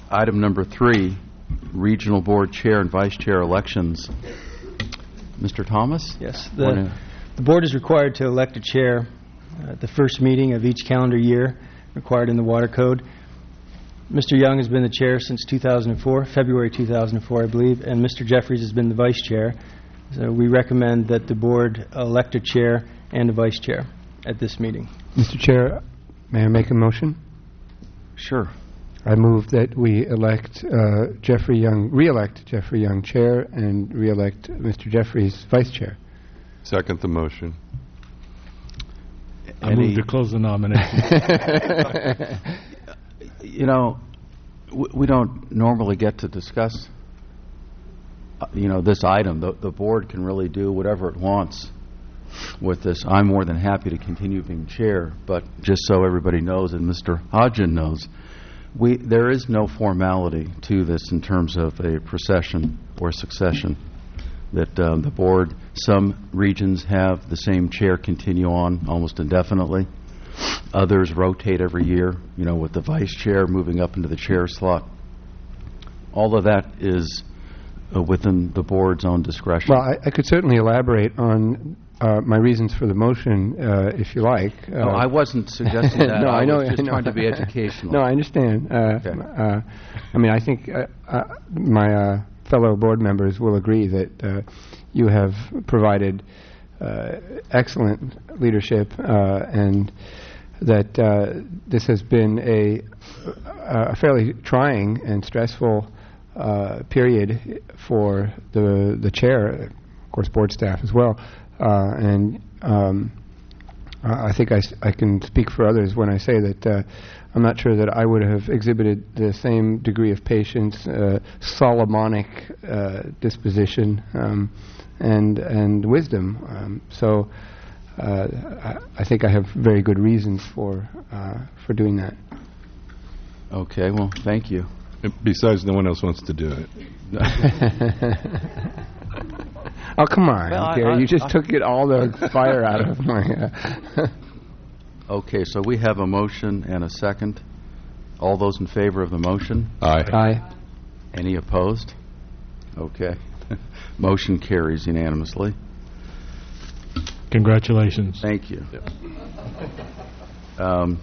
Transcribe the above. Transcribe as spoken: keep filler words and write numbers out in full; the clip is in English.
item number three, Regional Board Chair and Vice Chair elections. Mister Thomas? Yes. The, the Board is required to elect a chair at the first meeting of each calendar year, required in the Water Code. Mister Young has been the chair since two thousand four, February two thousand four, I believe, and Mister Jeffries has been the vice chair. So we recommend that the Board elect a chair and a vice chair at this meeting. Mister Chair, may I make a motion? Sure. I move that we elect uh, Jeffrey Young, re-elect Jeffrey Young chair and re-elect Mister Jeffries vice chair. Second the motion. I move to close the nomination. You know, w we don't normally get to discuss, uh, you know, this item. The, the board can really do whatever it wants with this. I'm more than happy to continue being chair, but just so everybody knows, and Mister Hodgin knows, we there is no formality to this in terms of a procession or succession. That um, the board, some regions have the same chair continue on almost indefinitely. Others rotate every year, you know, with the vice chair moving up into the chair slot. All of that is uh, within the board's own discretion. Well, I, I could certainly elaborate on uh, my reasons for the motion, uh, if you like. Uh, no, I wasn't suggesting that. no, I, I know. was just I know. trying to be educational. No, I understand. Uh, Okay. uh, I mean, I think uh, uh, my uh, fellow board members will agree that uh, you have provided uh, excellent leadership uh, and that uh, this has been a, a fairly trying and stressful uh, period for the the chair, of course, board staff as well. Uh, and um, I think I, s I can speak for others when I say that uh, I'm not sure that I would have exhibited the same degree of patience, uh, Solomonic uh, disposition, um, and and wisdom. Um, so. Uh, I, I think I have very good reasons for uh, for doing that. Okay, well, thank you. Besides, no one else wants to do it. Oh, come on, Well, I- Gary. I- you just I- took it all the fire out of my... Uh, Okay, so we have a motion and a second. All those in favor of the motion? Aye. Aye. Any opposed? Okay. Motion carries unanimously. Congratulations. Thank you. Um,